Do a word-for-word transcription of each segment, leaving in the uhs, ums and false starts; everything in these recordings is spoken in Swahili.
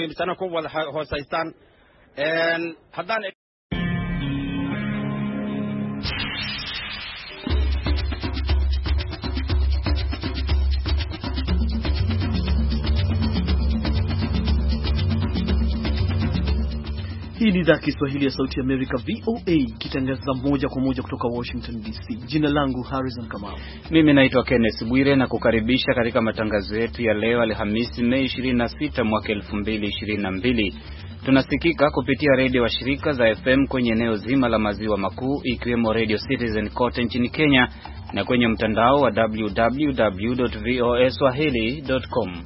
muhiimsan ku wada hoosaystaan een haddaan Hii ni idhaa Kiswahili ya Sauti ya Amerika V O A kitangaza moja kwa moja kutoka Washington D C. Jina langu Harrison Kamau. Mimi naitwa Kenneth Bwire na kukaribisha katika matangazo yetu ya leo Alhamisi Mei ishirini na sita mwaka elfu mbili ishirini na mbili. Tunasikika kupitia redio wa shirika za F M kwenye eneo zima la maziwa makuu ikiwemo Radio Citizen kote nchini Kenya na kwenye mtandao wa w w w dot voa swahili dot com.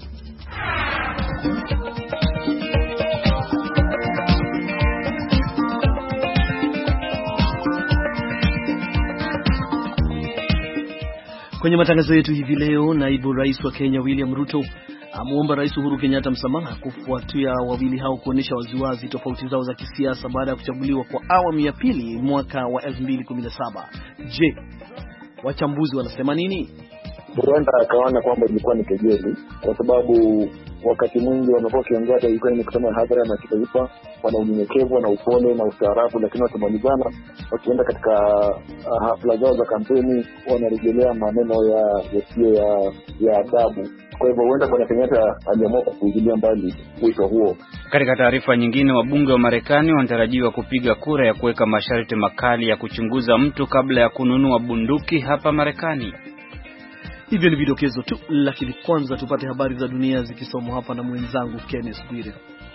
Kwenye matangazo yetu hivi leo, naibu rais wa Kenya William Ruto amuomba Rais Uhuru Kenyatta msamaha kufuatia wawili hao kuonesha waziwazi tofauti zao za kisiasa baada ya kuchaguliwa kwa awamu ya pili mwaka wa elfu mbili kumi na saba. Je, wachambuzi wanasema nini? Huenda akaona kwamba ilikuwa ni kejeli kwa sababu wakati mwingi wamekuwa kiongea hata ilikuwa ni kusema hadhara na kitaifa, wana unyenyekevu na upole na ustaarabu, lakini watamalizana wakienda katika hafla zao za kampeni wanarejelea maneno ya yasiyo ya ya adabu. Kwa hivyo huenda Bwana Kenyatta aliamua kupuuzilia mbali wito huo. Katika taarifa nyingine, wabunge wa Marekani wanatarajiwa kupiga kura ya kuweka masharti makali ya kuchunguza mtu kabla ya kununua bunduki hapa Marekani. Hivyo ni vidokezo tu, lakini kwanza tupate habari za dunia zikisomwa hapa na mwenzangu Kenneth Bwire.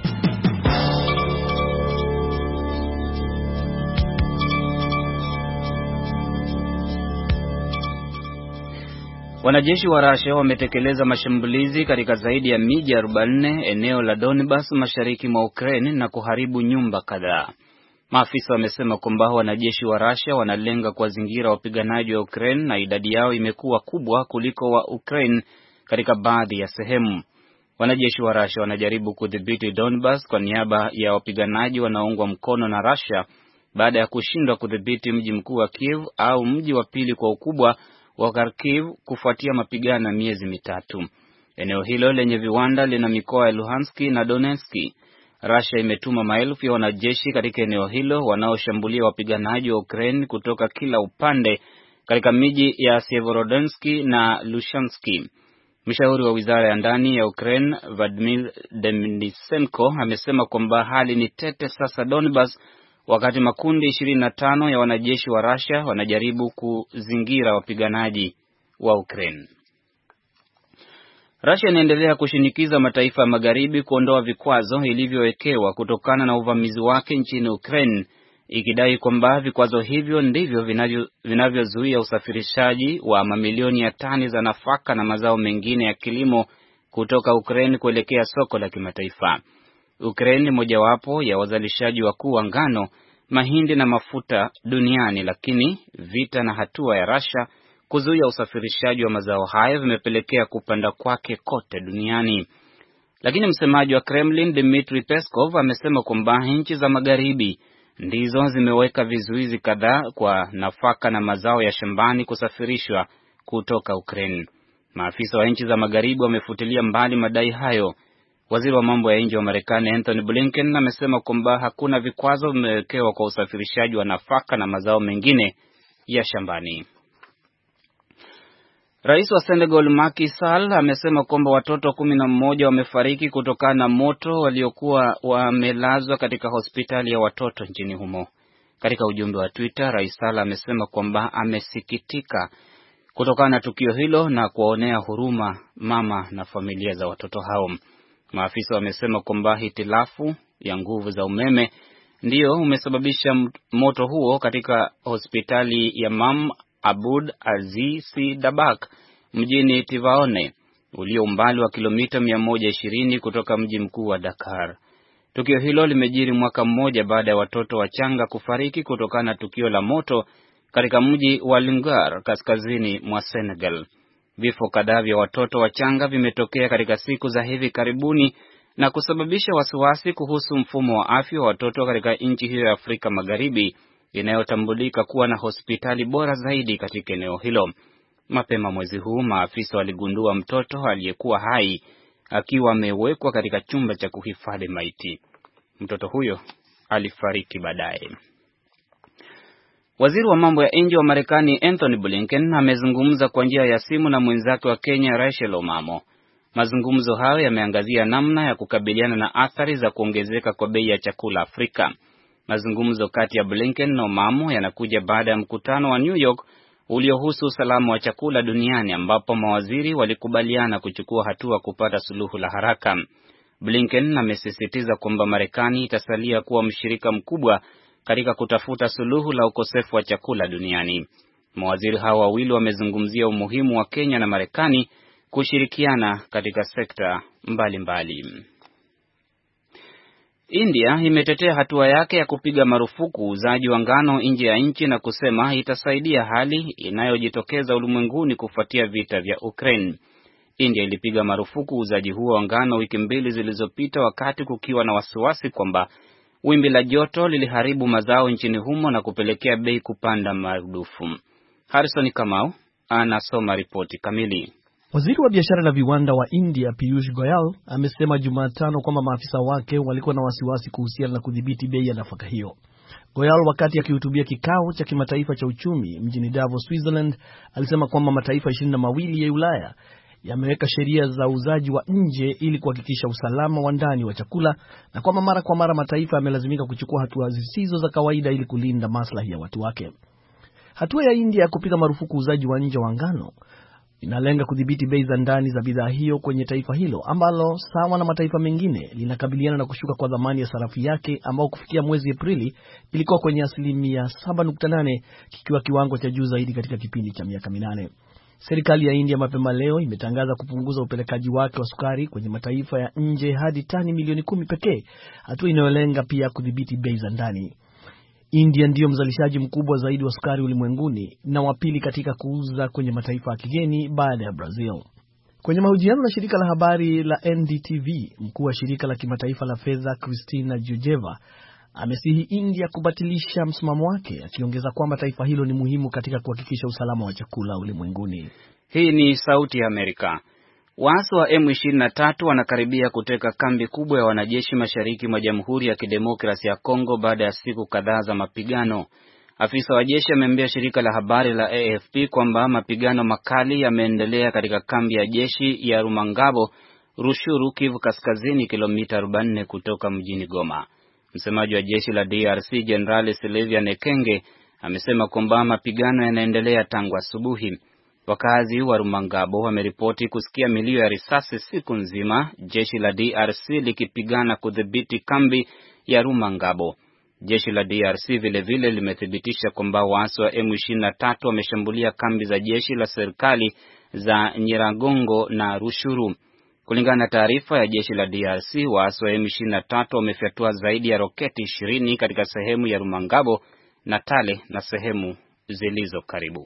Wanajeshi wa Russia wametekeleza mashambulizi katika zaidi ya miji arobaini eneo la Donbas mashariki mwa Ukraine na kuharibu nyumba kadhaa. Maafisa wamesema kwamba wanajeshi wa Russia wanalenga kuwazingira wapiganaji wa Ukraine na idadi yao imekuwa kubwa kuliko wa Ukraine katika baadhi ya sehemu. Wanajeshi wa Russia wanajaribu kudhibiti Donbas kwa niaba ya wapiganaji wanaoungwa mkono na Russia baada ya kushindwa kudhibiti mji mkuu wa Kiev au mji wa pili kwa ukubwa wa Kharkiv kufuatia mapigano ya miezi mitatu. Eneo hilo lenye viwanda lina mikoa ya Luhansk na Donetsk. Russia imetuma maelfu ya wanajeshi katika eneo hilo wanaoshambulia wapiganaji wa Ukraine kutoka kila upande katika miji ya Severodonetsk na Lushansk. Mshauri wa Wizara ya Ndani ya Ukraine, Vladimir Denisenko, amesema kwamba hali ni tete sasa Donbas wakati makundi ishirini na tano ya wanajeshi wa Russia wanajaribu kuzingira wapiganaji wa Ukraine. Russia inaendelea kushinikiza mataifa ya magharibi kuondoa vikwazo ilivyowekewa kutokana na uvamizi wake nchini Ukraine, ikidai kwamba vikwazo hivyo ndivyo vinavyozuia usafirishaji wa mamilioni ya tani za nafaka na mazao mengine ya kilimo kutoka Ukraine kuelekea soko la kimataifa. Ukraine ni mojawapo ya wazalishaji wakuu wa ngano, mahindi na mafuta duniani, lakini vita na hatua ya Russia kuzuia usafirishaji wa mazao hayo vimepelekea kupanda kwake kote duniani. Lakini msemaji wa Kremlin Dmitry Peskov amesema kwamba nchi za magharibi ndizo zimeweka vizuizi kadhaa kwa nafaka na mazao ya shambani kusafirishwa kutoka Ukraine. Maafisa wa nchi za magharibi wamefutilia mbali madai hayo. Waziri wa mambo ya nje wa Marekani Anthony Blinken amesema kwamba hakuna vikwazo vimewekewa kwa usafirishaji wa nafaka na mazao mengine ya shambani. Rais wa Senegal Macky Sall amesema kwamba watoto kumi na mmoja wamefariki kutokana na moto waliokuwa wamelazwa katika hospitali ya watoto nchini humo. Katika ujumbe wa Twitter, Rais Sall amesema kwamba amesikitika kutokana na tukio hilo na kuwaonea huruma mama na familia za watoto hao. Maafisa wamesema kwamba hitilafu ya nguvu za umeme ndio umesababisha moto huo katika hospitali ya Mam Abud Aziz Dabak mjini Tivaone, ulio umbali wa kilomita mia moja ishirini kutoka mji mkuu wa Dakar. Tukio hilo limejiri mwaka mmoja baada ya watoto wachanga kufariki kutokana na tukio la moto katika mji wa Linguar kaskazini mwa Senegal. Vifo kadhaa vya watoto wachanga vimetokea katika siku za hivi karibuni na kusababisha wasiwasi kuhusu mfumo wa afya wa watoto katika nchi hiyo ya Afrika Magharibi inayotambulika kuwa na hospitali bora zaidi katika eneo hilo. Mapema mwezi huu maafisa waligundua mtoto aliyekuwa hai akiwa amewekwa katika chumba cha kuhifadhi maiti. Mtoto huyo alifariki baadaye. Waziri wa mambo ya nje wa Marekani Anthony Blinken amezungumza kwa njia ya simu na mwenzake wa Kenya Rachel Omamo. Mazungumzo hayo yameangazia namna ya kukabiliana na athari za kuongezeka kwa bei ya chakula Afrika. Mazungumzo kati ya Blinken na Omamo yanakuja baada ya mkutano wa New York uliohusu usalama wa chakula duniani, ambapo mawaziri walikubaliana kuchukua hatua kupata suluhu la haraka. Blinken amesisitiza kwamba Marekani itasalia kuwa mshirika mkubwa katika kutafuta suluhu la ukosefu wa chakula duniani. Mawaziri hao wawili wamezungumzia umuhimu wa Kenya na Marekani kushirikiana katika sekta mbalimbali mbali. India imetetea hatua yake ya kupiga marufuku uuzaji wa ngano nje ya nchi na kusema itasaidia hali inayojitokeza ulimwenguni kufuatia vita vya Ukraine. India ilipiga marufuku uuzaji huo wa ngano wiki mbili zilizopita, wakati kukiwa na wasiwasi kwamba wimbi la joto liliharibu mazao nchini humo na kupelekea bei kupanda marudufu. Harrison Kamau anasoma ripoti kamili. Waziri wa biashara na viwanda wa India Piyush Goyal amesema Jumatano kwamba maafisa wake walikuwa na wasiwasi kuhusiana na kudhibiti bei ya nafaka hiyo. Goyal, wakati akihutubia kikao cha kimataifa cha uchumi mjini Davos, Switzerland, alisema kwamba mataifa ishirini na mawili ya Ulaya yameweka sheria za uuzaji wa nje ili kuhakikisha usalama wa ndani wa chakula, na kwamba mara kwa mara mataifa yamelazimika kuchukua hatua zisizo za kawaida ili kulinda maslahi ya watu wake. Hatua ya India ya kupiga marufuku uuzaji wa nje wa ngano inalenga kudhibiti bei za ndani za bidhaa hiyo kwenye taifa hilo ambalo sawa na mataifa mengine linakabiliana na kushuka kwa dhamani ya sarafu yake, ambao kufikia mwezi Aprili ilikuwa kwenye asilimia saba nukta nane, kikiwa kiwango cha juu zaidi katika kipindi cha miaka minane. Serikali ya India mapema leo imetangaza kupunguza upelekaji wake wa sukari kwenye mataifa ya nje hadi tani milioni kumi pekee, hatua inayolenga pia kudhibiti bei za ndani. India ndiyo mzalishaji mkubwa zaidi wa sukari ulimwenguni na wa pili katika kuuza kwenye mataifa ya kigeni baada ya Brazil. Kwenye mahojiano na shirika la habari la N D T V, mkuu wa shirika la kimataifa la fedha Kristalina Georgieva amesihi India kubatilisha msimamo wake, akiongeza kwamba taifa hilo ni muhimu katika kuhakikisha usalama wa chakula ulimwenguni. Hii ni Sauti ya Amerika. Waasi wa M ishirini na tatu wanakaribia kuteka kambi kubwa ya wanajeshi mashariki mwa Jamhuri ya Kidemokrasia ya Kongo baada ya siku kadhaa za mapigano. Afisa wa jeshi ameambia shirika la habari la A F P kwamba mapigano makali yameendelea katika kambi ya jeshi ya Rumangabo, Rushuru, Kivu Kaskazini, kilomita arobaini kutoka mjini Goma. Msemaji wa jeshi la D R C Jenerali Sylvia Nekenge amesema kwamba mapigano yanaendelea tangu asubuhi. Wakazi wa Rumangabo wameripoti kusikia milio ya risasi siku nzima, jeshi la D R C likipigana kudhibiti kambi ya Rumangabo. Jeshi la D R C vile vile limethibitisha kwamba waasi wa M ishirini na tatu wameshambulia kambi za jeshi la serikali za Nyiragongo na Rushuru. Kulingana na taarifa ya jeshi la D R C, waasi wa M ishirini na tatu wamefyatua zaidi ya roketi ishirini katika sehemu ya Rumangabo, Natale na sehemu zilizo karibu.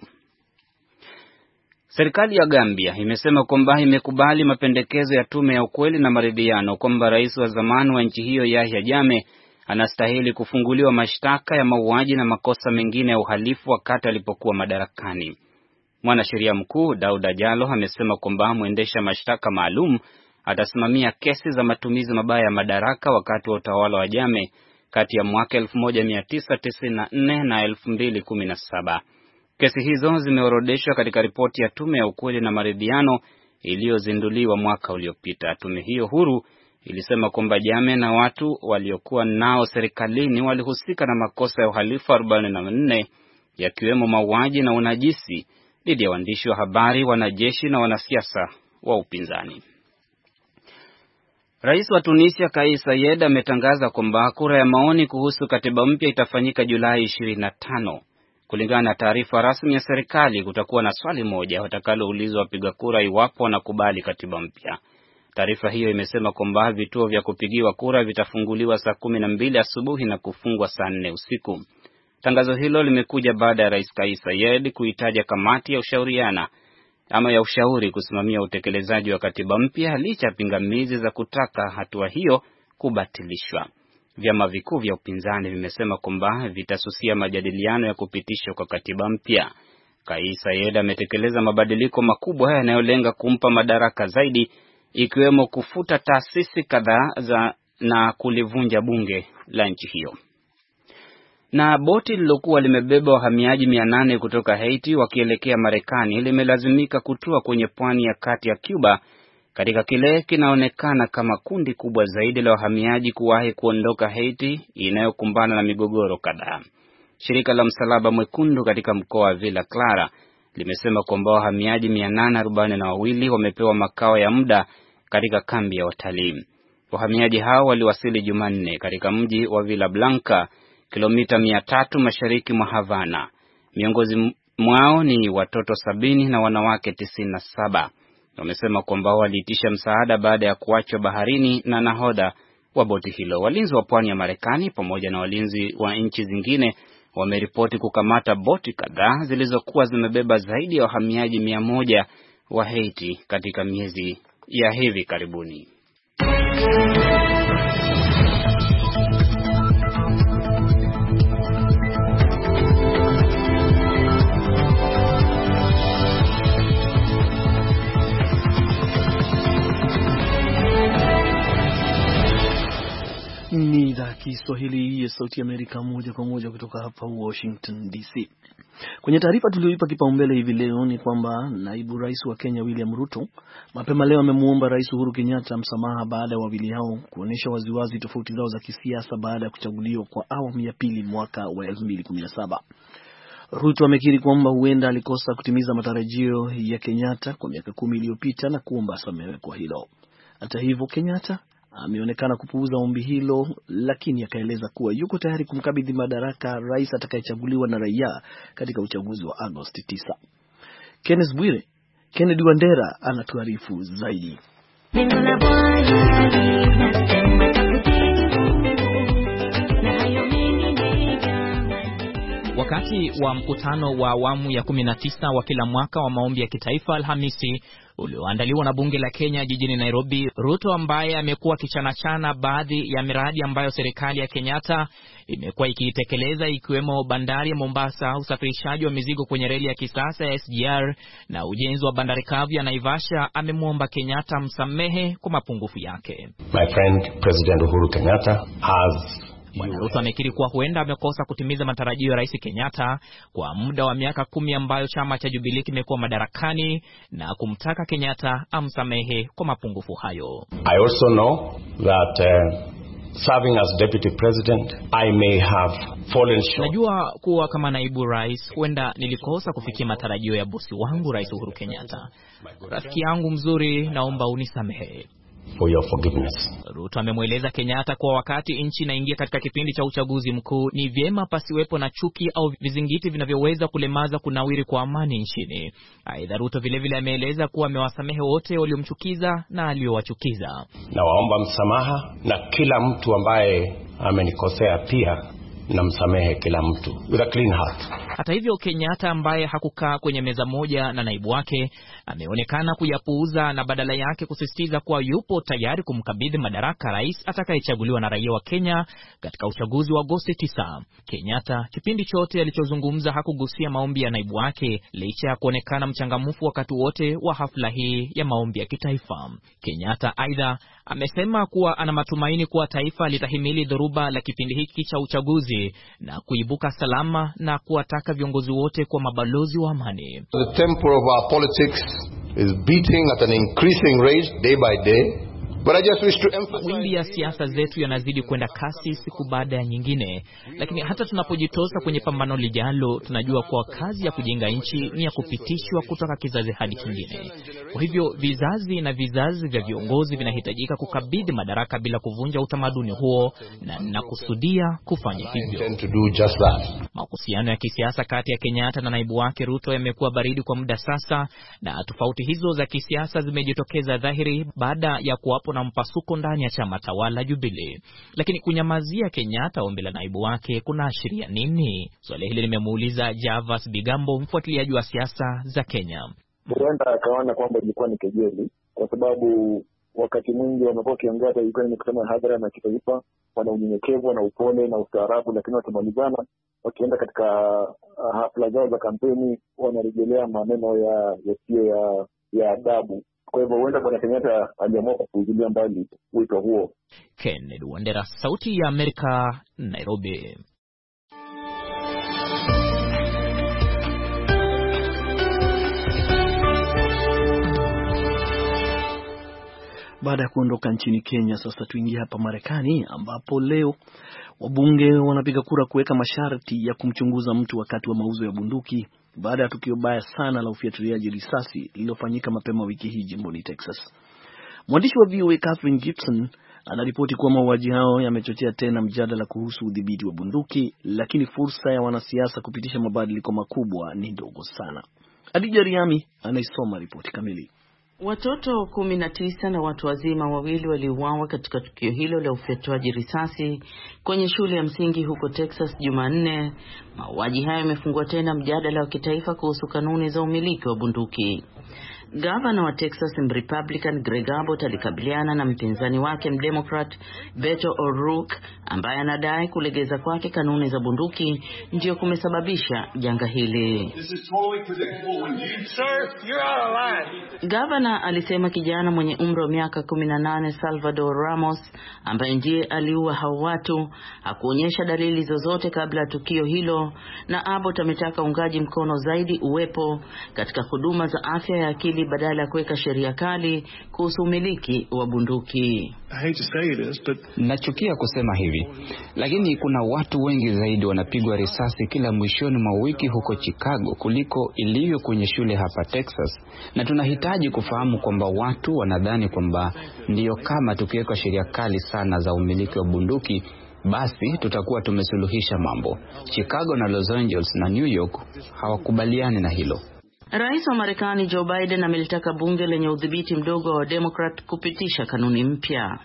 Serikali ya Gambia imesema kwamba imekubali mapendekezo ya tume ya ukweli na maridhiano kwamba rais wa zamani wa nchi hiyo Yahya Jammeh anastahili kufunguliwa mashtaka ya mauaji na makosa mengine ya uhalifu wakati alipokuwa madarakani. Mwanasheria mkuu Dauda Jallo amesema kwamba mwendesha mashtaka maalum atasimamia kesi za matumizi mabaya ya madaraka wakati wa utawala wa Jammeh kati ya mwaka elfu moja mia tisa tisini na nne na elfu mbili kumi na saba. Kesi hizo zimeorodeshwa katika ripoti ya tume ya ukweli na maridhiano iliyozinduliwa mwaka uliopita. Tume hiyo huru ilisema kwamba Jammeh na watu waliokuwa nao serikalini walihusika na makosa ya uhalifu arobaini na nne, yakiwemo mauaji na unajisi dhidi ya waandishi wa habari, wanajeshi na wanasiasa wa upinzani. Rais wa Tunisia Kais Saied ametangaza kwamba kura ya maoni kuhusu katiba mpya itafanyika Julai ishirini na tano. Kulingana na taarifa rasmi ya serikali, kutakuwa na swali moja watakaloulizwa wapiga kura iwapo wanakubali katiba mpya. Taarifa hiyo imesema kwamba vituo vya kupigiwa kura vitafunguliwa saa kumi na mbili asubuhi na kufungwa saa nne usiku. Tangazo hilo limekuja baada ya Rais Kais Saied kuitaja kamati ya ushauriana ama ya ushauri kusimamia utekelezaji wa katiba mpya licha pingamizi za kutaka hatua hiyo kubatilishwa. Vyama vikuu vya upinzani vimesema kwamba vitasusia majadiliano ya kupitishwa kwa katiba mpya. Kais Saied ametekeleza mabadiliko makubwa yanayolenga kumpa madaraka zaidi ikiwemo kufuta taasisi kadhaa za na kulivunja bunge la nchi hiyo. Na boti lilokuwa limebeba wahamiaji mia nane kutoka Haiti wakielekea Marekani limelazimika kutua kwenye pwani ya kati ya Cuba katika kile kinaonekana kama kundi kubwa zaidi la wahamiaji kuwahi kuondoka Haiti inayokumbana na migogoro kadhaa. Shirika la Msalaba Mwekundu katika mkoa wa Villa Clara limesema kwamba wahamiaji mia nane arobaini na wawili wamepewa makao ya muda katika kambi ya watalii. Wahamiaji hao waliwasili Jumanne katika mji wa Villa Blanca, kilomita mia tatu mashariki mwa Havana. Miongoni mwao ni watoto sabini na wanawake tisini na saba. Wamesema kwamba waliitisha msaada baada ya kuachwa baharini na nahodha wa boti hilo. Walinzi wa pwani ya Marekani pamoja na walinzi wa nchi zingine wameripoti kukamata boti kadhaa zilizokuwa zimebeba zaidi ya wahamiaji mia moja wa Haiti katika miezi ya hivi karibuni. Ni idhaa ya Kiswahili ya Sauti ya Amerika moja kwa moja kutoka hapa Washington D C. Kwenye taarifa tulioipa kipaumbele hivi leo ni kwamba naibu rais wa Kenya William Ruto mapema leo amemuomba Rais Uhuru Kenyatta msamaha baada ya wawili hao kuonesha waziwazi tofauti zao za kisiasa baada ya kuchaguliwa kwa awamu ya pili mwaka wa elfu mbili kumi na saba. Ruto amekiri kwamba huenda alikosa kutimiza matarajio ya Kenyatta kwa miaka kumi iliyopita na kuomba asamehewe kwa hilo. Hata hivyo, Kenyatta ameonekana kupuuza ombi hilo, lakini akaeleza kuwa yuko tayari kumkabidhi madaraka rais atakayechaguliwa na raia katika uchaguzi wa Agosti tisa. Kenneth Bwire, Kennedy Wandera anatuarifu zaidi. Wakati wa mkutano wa awamu ya kumi na tisa wa kila mwaka wa maombi ya kitaifa Alhamisi ulioandaliwa na bunge la Kenya jijini Nairobi, Ruto ambaye amekuwa kichanachana baadhi ya miradi ambayo serikali ya Kenyatta imekuwa ikiitekeleza ikiwemo bandari ya Mombasa, usafirishaji wa mizigo kwenye reli ya kisasa ya S G R na ujenzi wa bandari kavu ya Naivasha, amemwomba Kenyatta msamehe kwa mapungufu yake. My friend President Uhuru Kenyatta has Bwana Ruto amekiri kuwa huenda amekosa kutimiza matarajio ya Rais Kenyatta kwa muda wa miaka kumi ambayo chama cha Jubilee kimekuwa madarakani na kumtaka Kenyatta amsamehe kwa mapungufu hayo. I also know that uh, serving as deputy president I may have fallen short. Najua kuwa kama naibu rais huenda nilikosa kufikia matarajio ya bosi wangu Rais Uhuru Kenyatta. Rafiki yangu mzuri, naomba unisamehe. For your forgiveness. Ruto amemweleza Kenyatta kwa wakati nchi inaingia katika kipindi cha uchaguzi mkuu, ni vyema pasiwepo na chuki au vizingiti vinavyoweza kulemaza kunawiri kwa amani nchini. Aidha, Ruto vile vile ameeleza kuwa amewasamehe wote waliomchukiza na aliowachukiza. Na waomba msamaha na kila mtu ambaye amenikosea pia, na msamehe kila mtu with a clean heart. Hata hivyo, Kenyatta ambaye hakukaa kwenye meza moja na naibu wake ameonekana kuyapuuza na badala yake kusisitiza kuwa yupo tayari kumkabidhi madaraka rais atakayechaguliwa na raia wa Kenya katika uchaguzi wa Agosti tisa. Kenyatta kipindi chote alichozungumza hakugusia maombi ya naibu wake licha ya kuonekana mchangamufu wakati wote wa hafla hii ya maombi ya kitaifa. Kenyatta aidha amesema kuwa ana matumaini kuwa taifa litahimili dhoruba la kipindi hiki cha uchaguzi na kuibuka salama na kuwataka viongozi wote kwa mabalozi wa amani. The tempo of our politics is beating at an increasing rate day by day. But I just wish to emphasize... Wimbi ya siasa zetu yanazidi kwenda kasi siku baada ya nyingine, lakini hata tunapojitosa kwenye pambano lijalo, tunajua kuwa kazi ya kujenga nchi ni ya kupitishwa kutoka kizazi hadi kingine. Kwa hivyo vizazi na vizazi vya viongozi vinahitajika kukabidhi madaraka bila kuvunja utamaduni huo, na nakusudia kufanya hivyo. Mahusiano ya kisiasa kati ya Kenyatta na naibu wake Ruto yamekuwa baridi kwa muda sasa, na tofauti hizo za kisiasa zimejitokeza dhahiri baada ya kuwapo na mpasuko ndani ya chama tawala Jubilee. Lakini kunyamazia Kenyatta ombi la naibu wake kunaashiria nini? Swali hili limemuuliza Javas Bigambo, mfuatiliaji wa siasa za Kenya. Huenda akaona kwamba ilikuwa ni kejeli, kwa sababu wakati mwingi wamekuwa wakiongea hata ilikuwa ni mikutano ya hadhara na kitaifa, wana unyenyekevu na upole na ustaarabu, lakini watamalizana wakienda katika hafla zao za kampeni wanarejelea maneno ya yasiyo ya ya adabu. Kwa hivyo huenda Bwana Kenyatta aliamua kupuuzilia mbali wito huo. Kennedy Wandera, Sauti ya Amerika, Nairobi. Baada ya kuondoka nchini Kenya, sasa tuingie hapa Marekani ambapo leo wabunge wanapiga kura kuweka masharti ya kumchunguza mtu wakati wa mauzo ya bunduki baada ya tukio baya sana la ufiatuliaji risasi lililofanyika mapema wiki hii jimboni Texas. Mwandishi wa V O A Catherine Gibson anaripoti kuwa mauaji hao yamechochea tena mjadala kuhusu udhibiti wa bunduki, lakini fursa ya wanasiasa kupitisha mabadiliko makubwa ni ndogo sana. Adija Riami anaisoma ripoti kamili. Watoto kumi na tisa na watu wazima wawili waliuawa katika tukio hilo la ufyatuaji risasi kwenye shule ya msingi huko Texas Jumanne. Mauaji hayo yamefungua tena mjadala wa kitaifa kuhusu kanuni za umiliki wa bunduki. Gavana wa Texas Republican Greg Abbott alikabiliana na mpinzani wake Mdemocrat Beto O'Rourke ambaye anadai kulegeza kwake kanuni za bunduki ndio kumesababisha janga hili. Gavana alisema kijana mwenye umri wa miaka kumi na nane Salvador Ramos ambaye ndiye aliua hao watu hakuonyesha dalili zozote kabla ya tukio hilo, na Abbott ametaka uungaji mkono zaidi uwepo katika huduma za afya ya akili badala ya kuweka sheria kali kuhusu umiliki wa bunduki. Nachukia kusema hivi, lakini kuna watu wengi zaidi wanapigwa risasi kila mwishoni mwa wiki huko Chicago kuliko ilivyo kwenye shule hapa Texas, na tunahitaji kufahamu kwamba watu wanadhani kwamba ndiyo kama tukiweka sheria kali sana za umiliki wa bunduki basi tutakuwa tumesuluhisha mambo. Chicago na Los Angeles na New York hawakubaliani na hilo. Rais wa Marekani Joe Biden amelitaka bunge lenye udhibiti mdogo wa Democrat kupitisha kanuni mpya.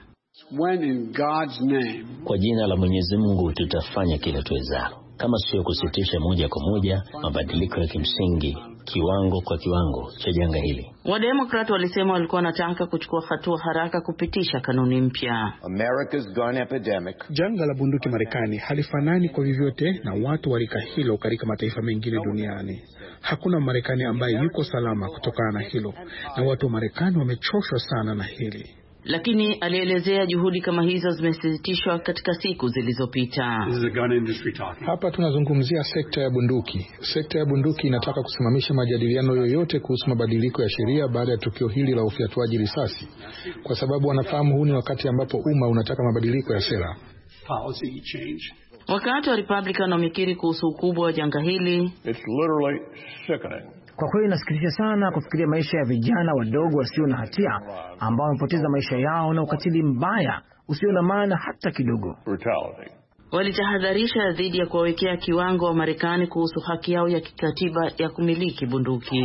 Kwa jina la Mwenyezi Mungu tutafanya kila tuwezalo, kama sio kusitisha moja kwa moja mabadiliko ya kimsingi kiwango kwa kiwango cha janga hili. Wademokrat walisema walikuwa wanataka kuchukua hatua haraka kupitisha kanuni mpya. America's gun epidemic. Janga la bunduki Marekani halifanani kwa vyovyote na watu walika hilo katika mataifa mengine duniani. Hakuna Marekani ambaye yuko salama kutokana na hilo, na watu wa Marekani wamechoshwa sana na hili. Lakini alielezea juhudi kama hizo zimesitishwa katika siku zilizopita. Hapa tunazungumzia sekta ya bunduki. Sekta ya bunduki inataka kusimamisha majadiliano yoyote kuhusu mabadiliko ya sheria baada ya tukio hili la ufyatuaji risasi, kwa sababu wanafahamu huu ni wakati ambapo umma unataka mabadiliko ya sera. Wakati wa Republican wamekiri kuhusu ukubwa wa janga hili, It's literally sickening. Kwa kweli inasikitisha sana kufikiria maisha ya vijana wadogo wasio na hatia ambao wamepoteza maisha yao na ukatili mbaya usio na maana hata kidogo. Brutality. Walitahadharisha dhidi ya kuwawekea kiwango wa Marekani kuhusu haki yao ya kikatiba ya kumiliki bunduki.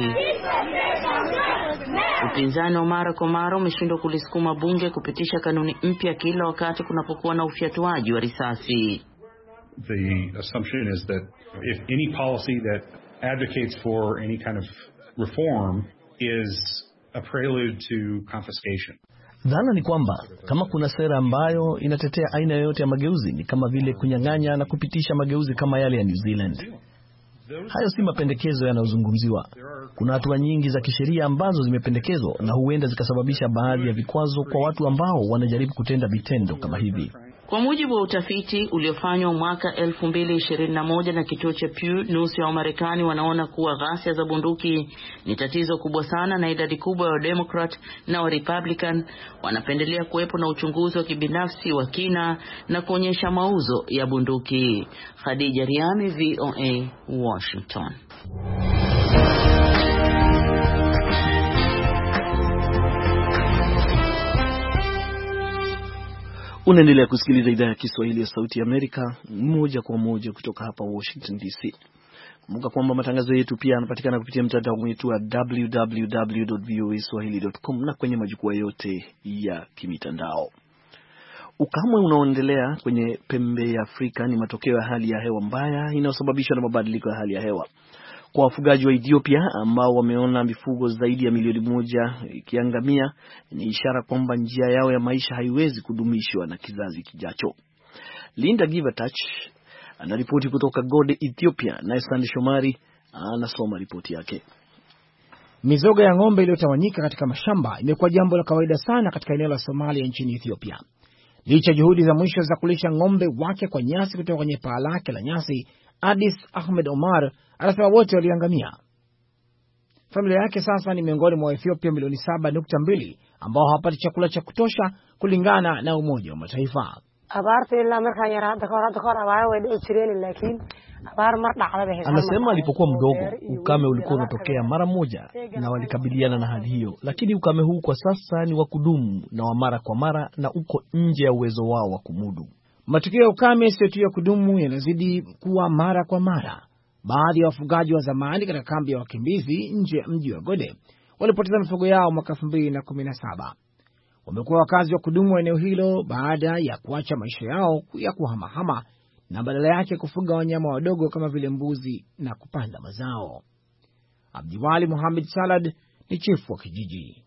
Upinzani wa mara kwa mara umeshindwa kulisukuma bunge kupitisha kanuni mpya kila wakati kunapokuwa na ufyatuaji wa risasi. The assumption is that if any policy that advocates for any kind of reform is a prelude to confiscation. Dhana ni kwamba kama kuna sera ambayo inatetea aina yoyote ya mageuzi ni kama vile kunyang'anya na kupitisha mageuzi kama yale ya New Zealand. Hayo si mapendekezo yanayozungumziwa. Kuna hatua nyingi za kisheria ambazo zimependekezwa na huenda zikasababisha baadhi ya vikwazo kwa watu ambao wanajaribu kutenda vitendo kama hivi. Kwa mujibu wa utafiti uliofanywa mwaka elfu mbili ishirini na moja na kituo cha Pew, nusu ya Wamarekani wanaona kuwa ghasia za bunduki ni tatizo kubwa sana, na idadi kubwa ya Democrat na wa Republican wanapendelea kuwepo na uchunguzi wa kibinafsi wa kina na kuonyesha mauzo ya bunduki. Khadija Riami, V O A, Washington. Unaendelea kusikiliza idhaa ya Kiswahili ya Sauti ya Amerika moja kwa moja kutoka hapa Washington D C. Kumbuka kwamba matangazo yetu pia yanapatikana kupitia mtandao wetu wa w w w dot v o a swahili dot com na kwenye majukwaa yote ya kimitandao. Ukame unaoendelea kwenye pembe ya Afrika ni matokeo ya hali ya hewa mbaya inayosababishwa na mabadiliko ya hali ya hewa. Kwa wafugaji wa Ethiopia ambao wameona mifugo zaidi ya milioni moja ikiangamia, ni ishara kwamba njia yao ya maisha haiwezi kudumishwa na kizazi kijacho. Linda Givertach anaripoti kutoka Gode, Ethiopia, na Sande Shomari anasoma ripoti yake. Mizoga ya ng'ombe iliyotawanyika katika mashamba imekuwa jambo la kawaida sana katika eneo la Somalia nchini Ethiopia. Licha juhudi za mwisho za kulisha ng'ombe wake kwa nyasi kutoka kwenye paa lake la nyasi, Adis Ahmed Omar anasema wote waliangamia. Familia yake sasa ni miongoni mwa Ethiopia milioni saba nukta mbili ambao hawapati chakula cha kutosha kulingana na Umoja wa Mataifa. Anasema alipokuwa mdogo ukame ulikuwa unatokea mara moja na walikabiliana na hali hiyo, lakini ukame huu kwa sasa ni wa kudumu na wa mara kwa mara na uko nje ya uwezo wao wa kumudu. Matukio ya ukame sio tu ya kudumu, yanazidi kuwa mara kwa mara. Baadhi ya wafugaji wa zamani katika kambi ya wakimbizi nje ya mji wa Gode walipoteza mifugo yao mwaka elfu mbili na kumi na saba. Wamekuwa wakazi wa kudumu wa eneo hilo baada ya kuacha maisha yao ya kuhamahama na badala yake kufuga wanyama wadogo kama vile mbuzi na kupanda mazao. Abdiwali Muhammad Salad ni chifu wa kijiji.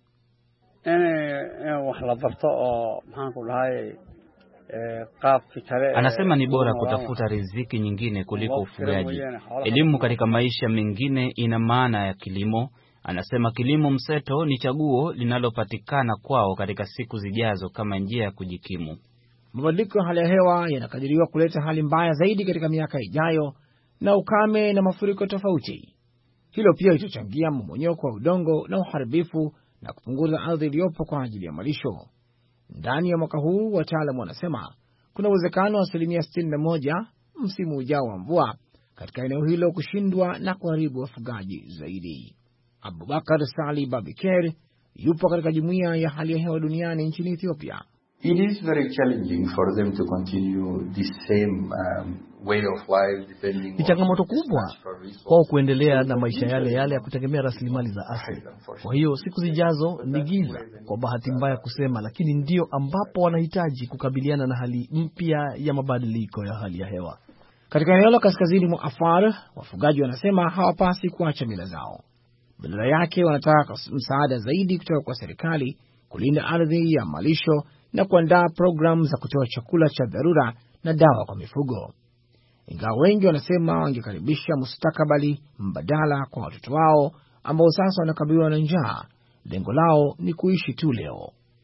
Anasema ni bora kutafuta riziki nyingine kuliko ufugaji. Elimu katika maisha mengine ina maana ya kilimo. Anasema kilimo mseto ni chaguo linalopatikana kwao katika siku zijazo kama njia ya kujikimu. Mabadiliko ya hali ya hewa yanakadiriwa kuleta hali mbaya zaidi katika miaka ijayo na ukame na mafuriko tofauti. Hilo pia litachangia mmomonyoko wa udongo na uharibifu na kupunguza ardhi iliyopo kwa ajili ya malisho. Ndani ya mwaka huu wataalamu wanasema kuna uwezekano wa asilimia sitini na moja msimu ujao wa mvua katika eneo hilo kushindwa na kuharibu wafugaji zaidi. Abubakar Sali Babiker yupo katika jumuiya ya hali ya hewa duniani nchini Ethiopia. It is very challenging for them to continue the same um, way of life depending. Ni changamoto kubwa kwao kuendelea na maisha yale yale ya kutegemea rasilimali za asili. Kwa hiyo siku zijazo ni giza kwa bahati mbaya kusema, lakini ndio ambapo wanahitaji kukabiliana na hali mpya ya mabadiliko ya hali ya hewa. Katika eneo la kaskazini mwa Afar, wafugaji wanasema hawapasi kuacha mila zao. Badala yake wanataka msaada zaidi kutoka kwa serikali kulinda ardhi ya malisho na kuandaa programu za kutoa chakula cha dharura na dawa kwa mifugo. Ingawa wengi wanasema wangekaribisha mustakabali mbadala kwa watoto wao ambao sasa wanakabiliwa na njaa, lengo lao ni kuishi tu leo.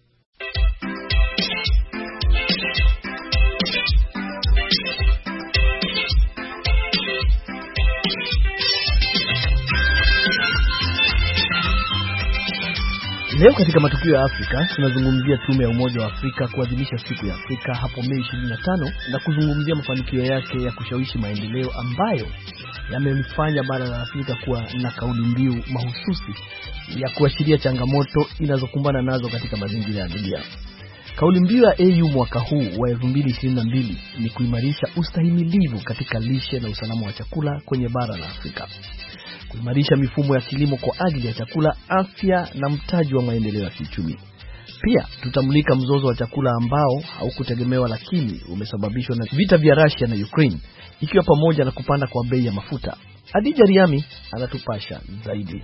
Leo katika matukio ya Afrika tunazungumzia tume ya Umoja wa Afrika kuadhimisha siku ya Afrika hapo Mei ishirini na tano na kuzungumzia mafanikio yake ya kushawishi maendeleo ambayo yamefanya bara la Afrika kuwa na kauli mbiu mahususi ya kuashiria changamoto inazokumbana nazo katika mazingira ya dunia. Kauli mbiu ya A U mwaka huu wa elfu mbili ishirini na mbili ni kuimarisha ustahimilivu katika lishe na usalama wa chakula kwenye bara la Afrika. Kuimarisha mifumo ya kilimo kwa ajili ya chakula, afya na mtaji wa maendeleo ya kiuchumi. Pia tutamulika mzozo wa chakula ambao haukutegemewa lakini umesababishwa na vita vya Russia na Ukraine, ikiwa pamoja na kupanda kwa bei ya mafuta. Adija Riami anatupasha zaidi.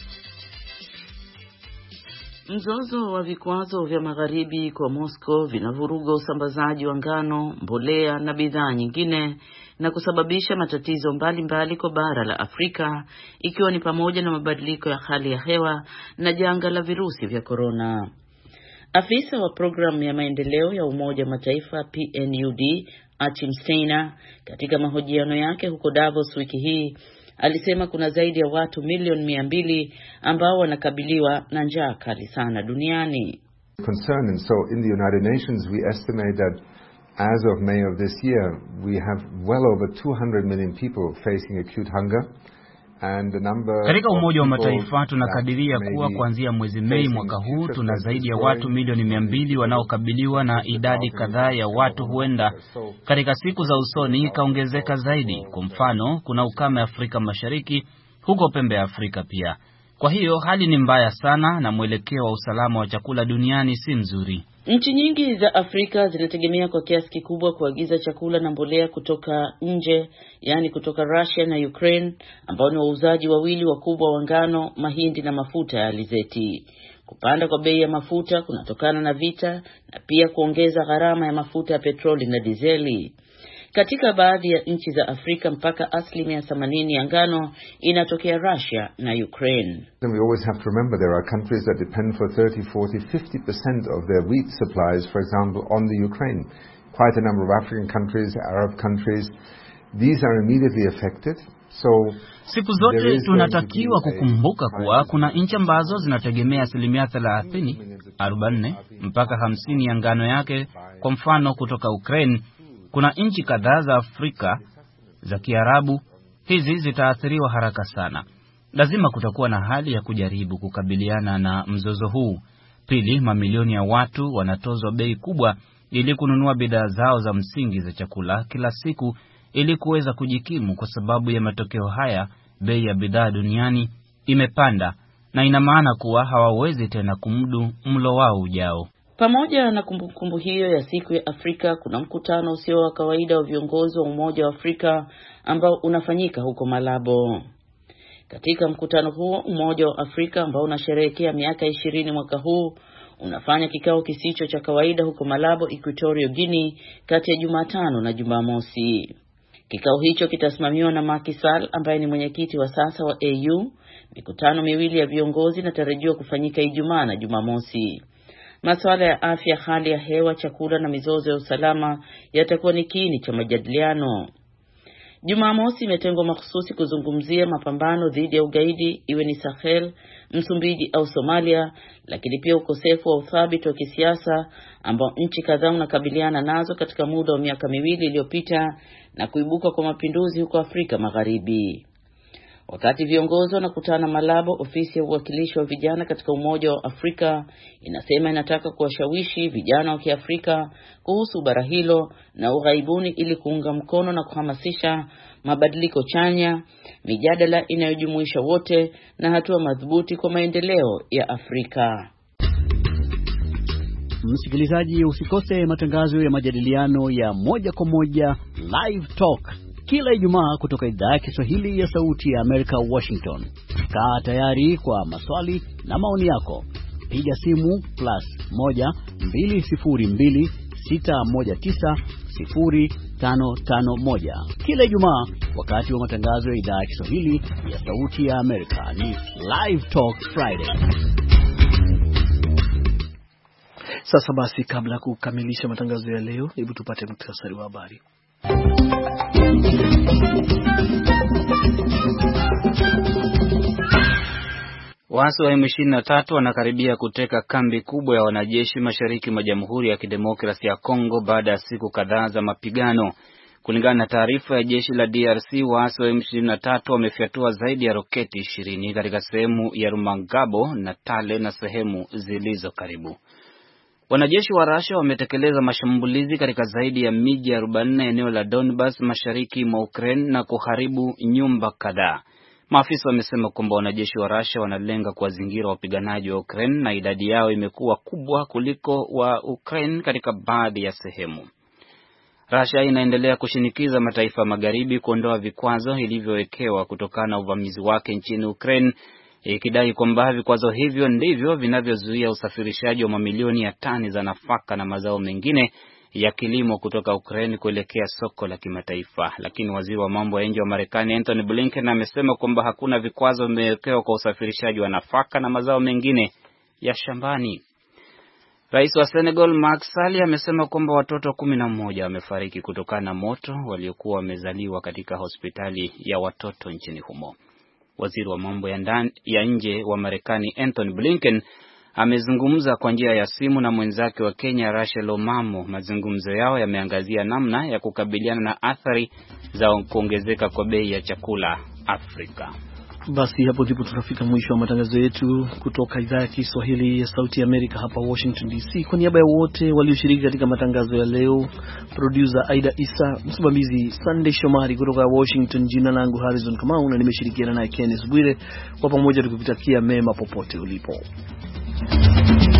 Mzozo wa vikwazo vya magharibi kwa Moscow vinavuruga usambazaji wa ngano, mbolea na bidhaa nyingine na kusababisha matatizo mbalimbali mbali kwa bara la Afrika, ikiwa ni pamoja na mabadiliko ya hali ya hewa na janga la virusi vya korona. Afisa wa programu ya maendeleo ya Umoja wa Mataifa P N U D, Achim Steiner, katika mahojiano yake huko Davos wiki hii, alisema kuna zaidi ya watu milioni mia mbili ambao wanakabiliwa na njaa kali sana duniani. Concern, and so in the United Nations we estimate that as of May of this year we have well over two hundred million people facing acute hunger. Katika Umoja wa Mataifa tunakadiria kuwa kuanzia mwezi Mei mwaka huu tuna zaidi ya watu milioni mia mbili wanaokabiliwa na idadi kadhaa ya watu huenda katika siku za usoni ikaongezeka zaidi. Kwa mfano, kuna ukame Afrika Mashariki, huko pembe ya Afrika pia. Kwa hiyo hali ni mbaya sana na mwelekeo wa usalama wa chakula duniani si mzuri. Nchi nyingi za Afrika zinategemea kwa kiasi kikubwa kuagiza chakula na mbolea kutoka nje, yani kutoka Russia na Ukraine, ambao ni wauzaji wawili wakubwa wa ngano, mahindi na mafuta ya alizeti. Kupanda kwa bei ya mafuta kunatokana na vita na pia kuongeza gharama ya mafuta ya petroli na dizeli. Katika baadhi ya nchi za Afrika mpaka asilimia themanini ya ngano inatokea Russia na Ukraine. And we always have to remember there are countries that depend for thirty, forty, fifty percent of their wheat supplies, for example, on the Ukraine. Quite a number of African countries, Arab countries, these are immediately affected. So siku zote tunatakiwa kukumbuka kuwa kuna nchi ambazo zinategemea asilimia thelathini, arobaini mpaka hamsini ya ngano yake, kwa mfano kutoka Ukraine. Kuna nchi kadhaa za Afrika za Kiarabu, hizi zitaathiriwa haraka sana. Lazima kutakuwa na hali ya kujaribu kukabiliana na mzozo huu. Pili, mamilioni ya watu wanatozwa bei kubwa ili kununua bidhaa zao za msingi za chakula kila siku ili kuweza kujikimu. Kwa sababu ya matokeo haya, bei ya bidhaa duniani imepanda na ina maana kuwa hawawezi tena kumudu mlo wao ujao. Pamoja na kumbukumbu hiyo ya siku ya Afrika, kuna mkutano usio wa kawaida wa viongozi wa Umoja wa Afrika ambao unafanyika huko Malabo. Katika mkutano huo, Umoja wa Afrika ambao unasherehekea miaka ishirini mwaka huu, unafanya kikao kisicho cha kawaida huko Malabo, Equatorial Guinea, kati ya Jumatano na Jumamosi. Kikao hicho kitasimamiwa na Macky Sall ambaye ni mwenyekiti wa sasa wa A U. Mikutano miwili ya viongozi inatarajiwa kufanyika Ijumaa na Jumamosi. Masuala ya afya, hali ya hewa, chakula na mizozo ya usalama yatakuwa ni kiini cha majadiliano. Jumamosi imetengwa mahususi kuzungumzia mapambano dhidi ya ugaidi, iwe ni Sahel, Msumbiji au Somalia, lakini pia ukosefu wa uthabiti wa kisiasa ambao nchi kadhaa unakabiliana nazo katika muda wa miaka miwili iliyopita na kuibuka kwa mapinduzi huko Afrika Magharibi. Wakati viongozi wanakutana Malabo, ofisi ya uwakilishi wa vijana katika Umoja wa Afrika inasema inataka kuwashawishi vijana wa Kiafrika kuhusu bara hilo na ughaibuni ili kuunga mkono na kuhamasisha mabadiliko chanya, mijadala inayojumuisha wote na hatua madhubuti kwa maendeleo ya Afrika. Msikilizaji, usikose matangazo ya majadiliano ya moja kwa moja Live Talk kila Ijumaa kutoka idhaa ya Kiswahili ya Sauti ya Amerika, Washington. Kaa tayari kwa maswali na maoni yako. Piga simu plus moja mbili sifuri mbili sita moja tisa sifuri tano tano moja kila Ijumaa wakati wa matangazo ya idhaa ya Kiswahili ya Sauti ya Amerika. Ni Live Talk Friday. Sasa basi, kabla ya kukamilisha matangazo ya leo, hebu tupate muhtasari wa habari. Waasi wa M ishirini na tatu wanakaribia kuteka kambi kubwa ya wanajeshi mashariki mwa Jamhuri ya Kidemokrasia ya Kongo baada ya siku kadhaa za mapigano. Kulingana na taarifa ya jeshi la D R C, waasi wa M ishirini na tatu wamefyatua zaidi ya roketi ishirini katika sehemu ya Rumangabo na Tale na sehemu zilizo karibu. Wanajeshi wa Russia wametekeleza mashambulizi katika zaidi ya miji arobaini eneo la Donbas mashariki mwa Ukraine na kuharibu nyumba kadhaa. Maafisa wamesema kwamba wanajeshi wa Russia wanalenga kuwazingira wapiganaji wa Ukraine na idadi yao imekuwa kubwa kuliko wa Ukraine katika baadhi ya sehemu. Russia inaendelea kushinikiza mataifa magharibi kuondoa vikwazo ilivyowekewa kutokana na uvamizi wake nchini Ukraine, ikidai kwamba vikwazo hivyo ndivyo vinavyozuia usafirishaji wa mamilioni ya tani za nafaka na mazao mengine ya kilimo kutoka Ukraine kuelekea soko la kimataifa. Lakini waziri wa mambo ya nje wa Marekani Anthony Blinken amesema kwamba hakuna vikwazo vimewekewa kwa usafirishaji wa nafaka na mazao mengine ya shambani. Rais wa Senegal Macky Sall amesema kwamba watoto kumi na moja wamefariki kutokana na moto waliokuwa wamezaliwa katika hospitali ya watoto nchini humo. Waziri wa mambo ya ndani ya nje wa Marekani Anthony Blinken amezungumza kwa njia ya simu na mwenzake wa Kenya Rachel Omamo. Mazungumzo yao yameangazia namna ya kukabiliana na athari za kuongezeka kwa bei ya chakula Afrika. Basi hapo ndipo tunafika mwisho wa matangazo yetu kutoka idhaa ya Kiswahili ya Sauti ya Amerika hapa Washington D C. Kwa niaba ya wote walioshiriki katika matangazo ya leo, producer Aida Isa, msimamizi Sunday Shomari kutoka Washington, jina langu Harrison Kamau na nimeshirikiana naye Kenneth Bwire, kwa pamoja tukikutakia mema popote ulipo.